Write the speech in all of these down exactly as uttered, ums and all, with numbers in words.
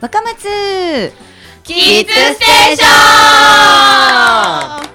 若松キッズステーション。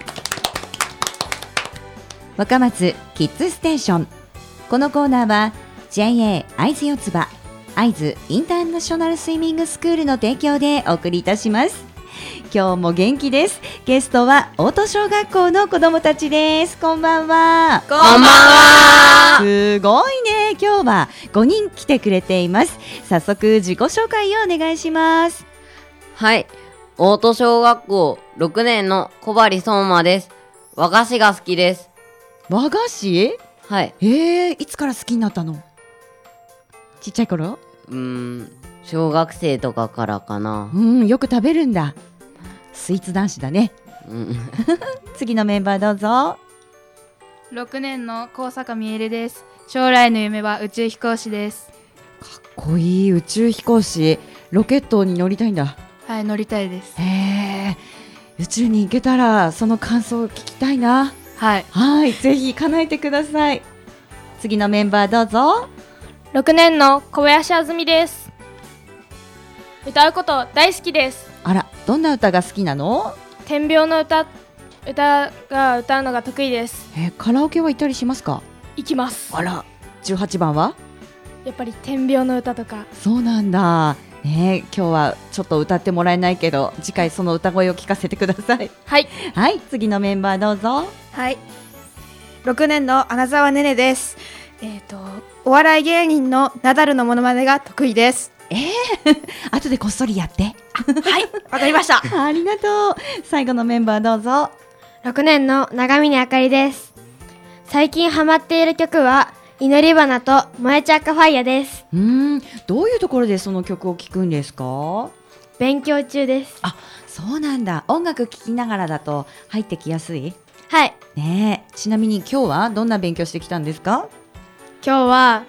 若松キッズステーション。このコーナーは ジェイエー 会津四つ葉会津インターナショナルスイミングスクールの提供でお送りいたします。今日も元気です。ゲストは大戸小学校の子どもたちです。こんばんは。 こんばんは。 すごいね。今日はごにん来てくれています。早速自己紹介をお願いします。 はい、大戸小学校ろくねんの小針相馬です。和菓子が好きです。 和菓子？ はい。 えー、いつから好きになったの？ちっちゃい頃？ うーん、小学生とかからかな。 うん、よく食べるんだ。スイーツ男子だね。 うん、 次のメンバーどうぞ。 ろくねんの高坂みえるです。将来の夢は宇宙飛行士です。 かっこいい。宇宙飛行士。ロケットに乗りたいんだ。 はい、乗りたいです。 へー、宇宙に行けたらその感想を聞きたいな。 はい。 はい、ぜひ叶えてください。次のメンバーどうぞ。 ろくねんの小林あずみです。歌うこと大好きです。 あら、どんな歌が好きなの？ 点描の歌歌が歌うのが得意です。 えー、カラオケは行ったりしますか？ 行きます。 あら、じゅうはちばんはやっぱり点描の歌とか。 そうなんだね。今日はちょっと歌ってもらえないけど、次回その歌声を聞かせてください。 はい。 はい、次のメンバーどうぞ。 はい、ろくねんの穴澤ねねです。えっとお笑い芸人のナダルのモノマネが得意です。 えー、後でこっそりやって。 はい、わかりました。 ありがとう。最後のメンバーどうぞ。 ろくねんの長峰あかりです。最近ハマっている曲は祈り花と燃えちゃ赤ファイヤです。 うーん、どういうところでその曲を聴くんですか？ 勉強中です。 あ、そうなんだ。音楽聴きながらだと入ってきやすい？ はい。 ねえ、ちなみに今日はどんな勉強してきたんですか？ 今日は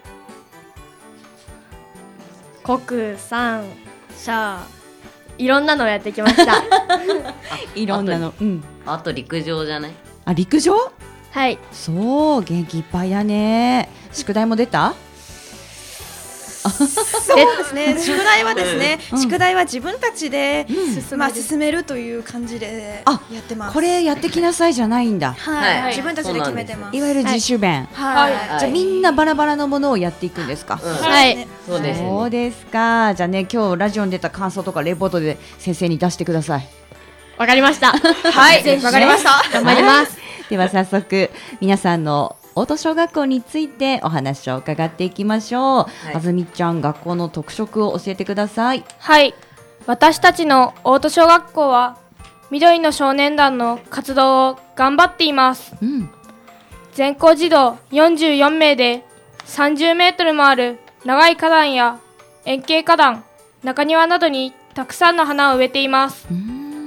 国三社いろんなのをやってきました。 いろんなの。うん。 あと陸上じゃない？ あ、陸上？ はい。 そう、元気いっぱいだね。宿題も出た？ そうですね。宿題はですね、 うん、 宿題は自分たちで、 うん、 まあ進めるという感じでやってます。 これやってきなさいじゃないんだ。 はい、 はい、 自分たちで決めてます。 いわゆる自主弁。 はい。 はい、じゃあみんなバラバラのものをやっていくんですか？ うん、 はい。 そうですね。 そうですか。じゃあね、今日ラジオに出た感想とかレポートで先生に出してください。 わかりました。 はい、わかりました。 頑張ります。 では早速皆さんの大戸小学校についてお話を伺っていきましょう。はい、あずみちゃん、学校の特色を教えてください。 はい、私たちの大戸小学校は緑の少年団の活動を頑張っています。 うん、 全校児童よんじゅうよんめいでさんじゅうメートルもある長い花壇や円形花壇、中庭などにたくさんの花を植えています。 うん、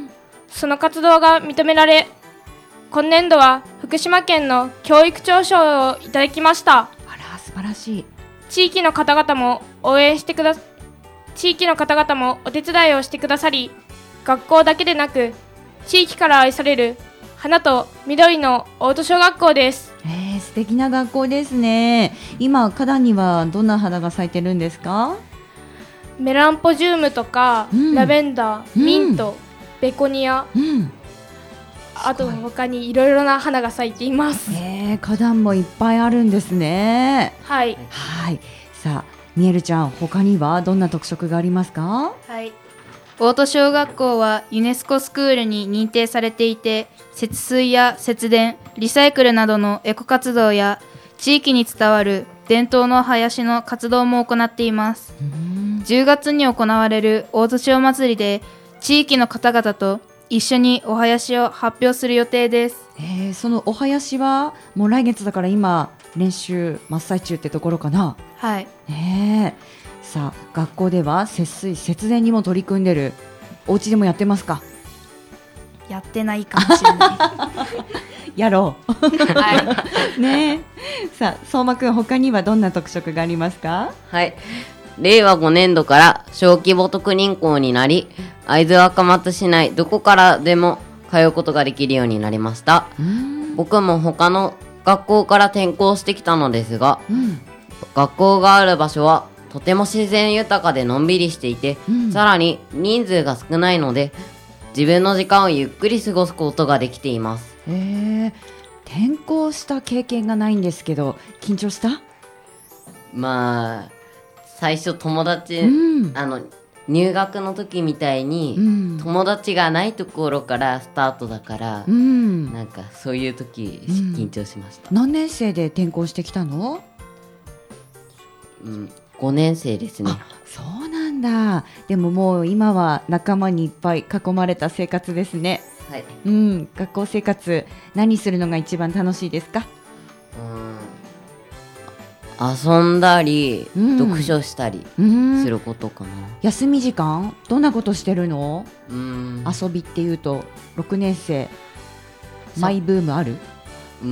その活動が認められ、今年度は福島県の教育長賞をいただきました。 あら、素晴らしい。 地域の方々も応援してくだ地域の方々もお手伝いをしてくださり、学校だけでなく地域から愛される花と緑の大戸小学校です。 えー、素敵な学校ですね。今花壇にはどんな花が咲いてるんですか？ メランポジウムとか、うん、ラベンダー、 うん、 ミント、ベゴニア、 うん、 あと他にいろいろな花が咲いています。 えー、花壇もいっぱいあるんですね。 はい。 はい。さあ、みえるちゃん、他にはどんな特色がありますか？ はい。大戸小学校はユネスコスクールに認定されていて、節水や節電、リサイクルなどのエコ活動や地域に伝わる伝統の林の活動も行っています。じゅうがつに行われる大戸小祭りで地域の方々と一緒にお囃子を発表する予定です。 えー、そのお囃子はもう来月だから今練習真っ最中ってところかな。 はい。 ねえ。さあ、学校では節水節電にも取り組んでる。お家でもやってますか？ やってないかもしれない。 やろう。 はい。 ねえ。さあ、相馬くん、他にはどんな特色がありますか？ はい。れいわごねんどから小規模特認校になり、会津若松市内どこからでも通うことができるようになりました。僕も他の学校から転校してきたのですが、 うん、 学校がある場所はとても自然豊かでのんびりしていて、 うん、 さらに人数が少ないので自分の時間をゆっくり過ごすことができています。 へー、転校した経験がないんですけど緊張した？ まあ最初友達、 うん、 あの入学の時みたいに、 うん、 友達がないところからスタートだから、 うん、 なんかそういう時、うん、緊張しました。 何年生で転校してきたの？ うん、ごねん生ですね。 あ、そうなんだ。でももう今は仲間にいっぱい囲まれた生活ですね。 はい、 うん、学校生活何するのが一番楽しいですか？ うん、遊んだり、うん、読書したりすることかな。 休み時間どんなことしてるの？ うん、 遊びっていうとろくねん生マイブームある？ うん、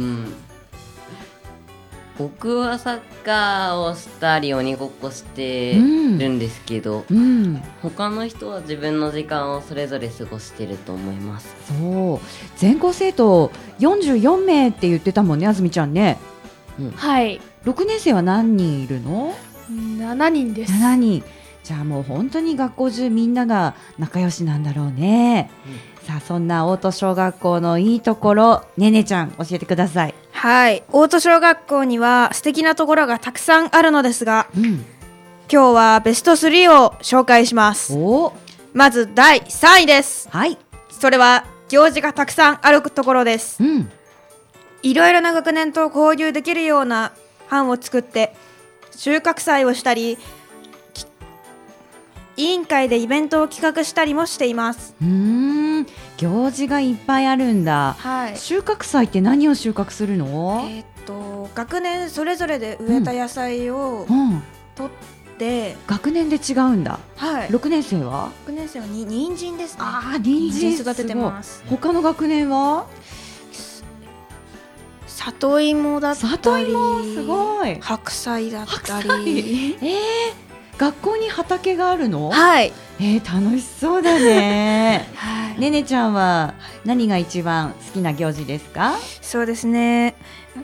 僕はサッカーをしたり鬼ごっこしてるんですけど、 うん、 他の人は自分の時間をそれぞれ過ごしてると思います。 そう、全校生徒よんじゅうよんめいって言ってたもんね、あずみちゃんね。 うん、はい。 ろくねん生は何人いるの？ ななにんです。 ななにん。じゃあもう本当に学校中みんなが仲良しなんだろうね。うん、さあそんな大戸小学校のいいところ、ねねちゃん教えてください。 はい、大戸小学校には素敵なところがたくさんあるのですが、うん、今日はベストスリーを紹介します。 お、 まずだいさんいです。 はい、 それは行事がたくさんあるところです。 うん、 いろいろな学年と交流できるような班を作って収穫祭をしたり、委員会でイベントを企画したりもしています。 うーん、行事がいっぱいあるんだ。 はい、 収穫祭って何を収穫するの？ えー、っと学年それぞれで植えた野菜を取って、 うん、学年で違うんだ。 はい、 ろくねん生は？ ろくねん生はに人参ですね。 ああ、人参育ててます。 他の学年は？ 里芋だったり、 里芋すごい、 白菜だったり、 えー、学校に畑があるの？ はい、 えー、楽しそうだね。はい、ねねちゃんは何が一番好きな行事ですか？ そうですね、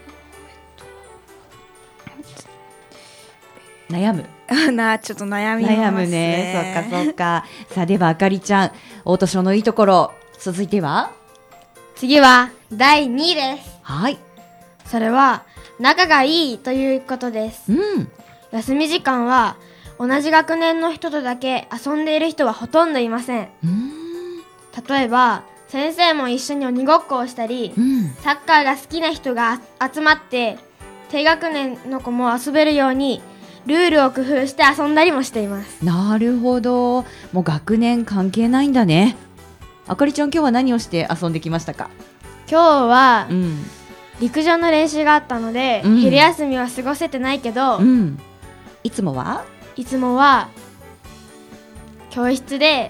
悩むな、ちょっと悩みますね。 悩むね。そっかそっか。さあではあかりちゃん、大戸小のいいところ、続いては？ 次はだいにいです。 はい、 それは仲がいいということです。 うん、 休み時間は同じ学年の人とだけ遊んでいる人はほとんどいません。 うーん、 例えば先生も一緒に鬼ごっこをしたり、 うん、 サッカーが好きな人が集まって低学年の子も遊べるようにルールを工夫して遊んだりもしています。 なるほど、もう学年関係ないんだね。あかりちゃん、今日は何をして遊んできましたか？ 今日は、 うん、 陸上の練習があったので、うん、昼休みは過ごせてないけど、 うん、いつもはいつもは教室で、 うん、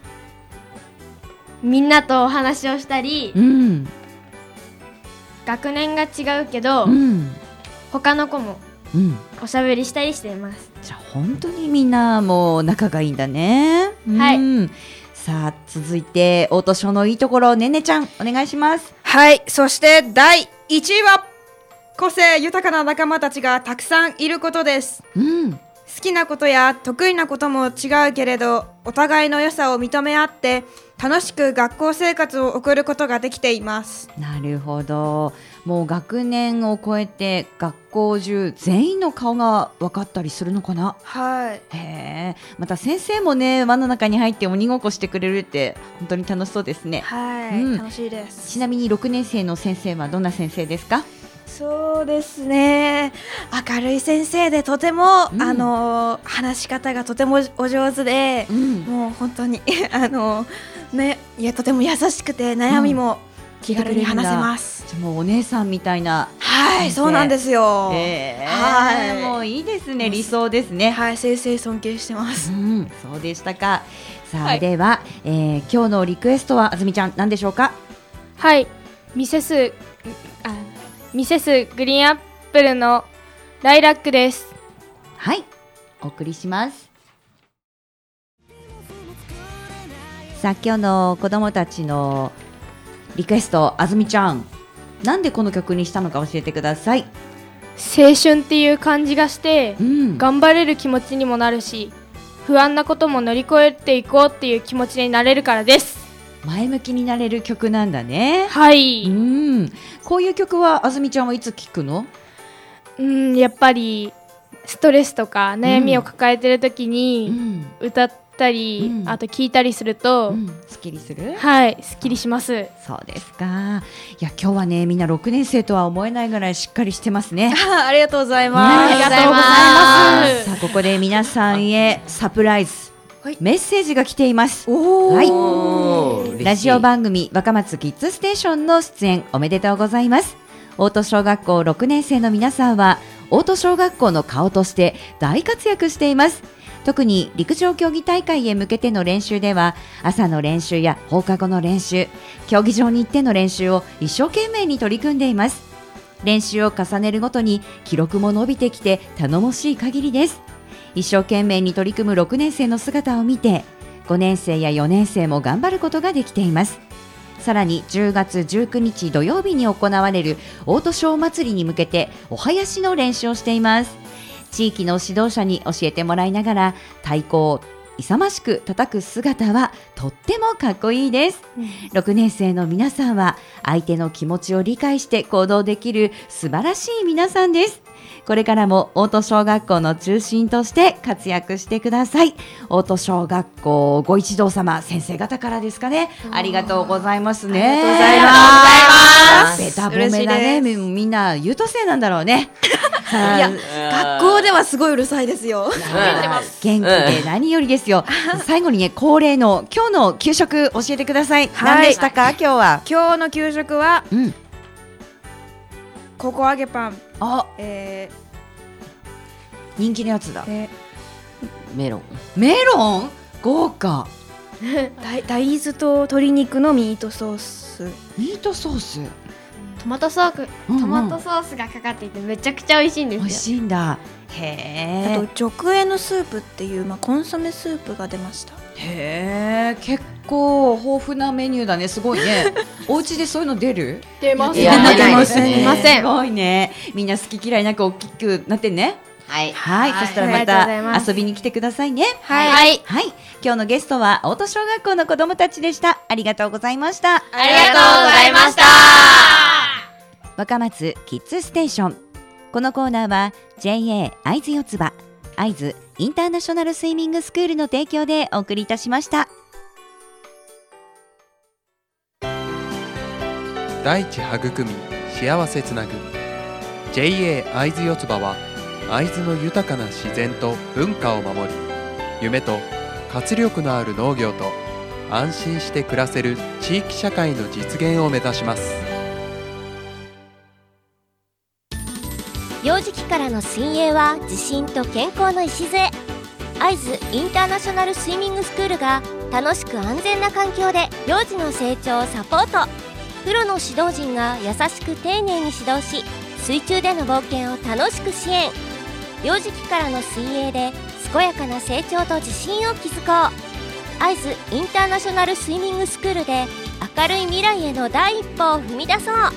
みんなとお話をしたり、 うん、 学年が違うけど、 うん、 他の子もおしゃべりしたりしています。 じゃあ本当にみんなもう仲がいいんだね。 はい、 うん、さあ続いて大戸小のいいところ、ねねちゃんお願いします。 はい、そしてだいいちいは個性豊かな仲間たちがたくさんいることです。 うん、 好きなことや得意なことも違うけれど、お互いの良さを認め合って楽しく学校生活を送ることができています。 なるほど、もう学年を超えて学校中全員の顔が分かったりするのかな。 はい、 へー、また先生もね、輪の中に入って鬼ごっこしてくれるって本当に楽しそうですね。 はい、うん、楽しいです。 ちなみにろくねん生の先生はどんな先生ですか？ そうですね、明るい先生でとても、 うん、 あの話し方がとてもお上手で、うん、もう本当にあの、ね、いやとても優しくて悩みも気軽に話せます。 うん、もうお姉さんみたいな。 はい、そうなんですよ。 えー、 はい、 もういいですね、理想ですね。 はい、先生尊敬してます。 うん、そうでしたか。さあ、はい、では、えー、今日のリクエストはあずみちゃん何でしょうか？ はい、ミセスあミセスグリーンアップルのライラックです。 はい、お送りします。さあ今日の子どもたちのリクエスト、あずみちゃんなんでこの曲にしたのか教えてください。 青春っていう感じがして、 うん、 頑張れる気持ちにもなるし、不安なことも乗り越えていこうっていう気持ちになれるからです。 前向きになれる曲なんだね。 はい、 うん、こういう曲はあずみちゃんはいつ聴くの？ うん、やっぱりストレスとか悩みを抱えてる時に歌ったり、うん、あと聴いたりすると、 うん、すっきりする？ はい、すっきりします。 そうですか。いや、今日はね、みんなろくねん生とは思えないぐらいしっかりしてますね。 ありがとうございます。 ありがとうございます。 さあ、ここで皆さんへサプライズ、はい、メッセージが来ています。 おー、 はい、ラジオ番組若松キッズステーションの出演おめでとうございます。大戸小学校ろくねん生の皆さんは大戸小学校の顔として大活躍しています。特に陸上競技大会へ向けての練習では、朝の練習や放課後の練習、競技場に行っての練習を一生懸命に取り組んでいます。練習を重ねるごとに記録も伸びてきて頼もしい限りです。一生懸命に取り組むろくねん生の姿を見て、ごねん生やよねん生も頑張ることができています。さらにじゅうがつじゅうくにち土曜日に行われる大戸小祭りに向けてお囃子の練習をしています。地域の指導者に教えてもらいながら太鼓を勇ましく叩く姿はとってもかっこいいです、うん、ろくねん生の皆さんは相手の気持ちを理解して行動できる素晴らしい皆さんです。これからも大戸小学校の中心として活躍してください。大戸小学校ご一同様、先生方からですかね。ありがとうございますね。 ありがとうございます。 ベタ褒めだね。みんな優等生なんだろうね。 いや、学校ではすごいうるさいですよ。 元気で何よりですよ。最後にね、恒例の今日の給食教えてください。何でしたか、今日は？ 今日の給食は、うん、ココ揚げパン。 あ、 えー、人気のやつだ、えー、メロンメロン豪華大, 大豆と鶏肉のミートソース。 ミートソース、 トマトソース、うんうん、トマトソースがかかっていてめちゃくちゃ美味しいんですよ。 美味しいんだ。へー。あと直営のスープっていう、まあ、コンソメスープが出ました。 へー、結構豊富なメニューだね。すごいね。お家でそういうの出る？ 出ます。 出ません。 出ません。 すごいね。みんな好き嫌いなく大きくなってね。 はい、 はい、はい、そしたらまた遊びに来てくださいね。 はい、はい、 はい、今日のゲストは大戸小学校の子どもたちでした。ありがとうございました。 ありがとうございました。 若松キッズステーション、このコーナーは ジェイエー 会津四つ葉会津インターナショナルスイミングスクールの提供でお送りいたしました。 大地育み幸せつなぐ ジェイエー 会津四つ葉は会津の豊かな自然と文化を守り、夢と活力のある農業と安心して暮らせる地域社会の実現を目指します。 幼児期からの水泳は自信と健康の礎。会津インターナショナルスイミングスクールが楽しく安全な環境で幼児の成長をサポート。プロの指導陣が優しく丁寧に指導し、水中での冒険を楽しく支援。幼児期からの水泳で健やかな成長と自信を築こう。会津インターナショナルスイミングスクールで明るい未来への第一歩を踏み出そう。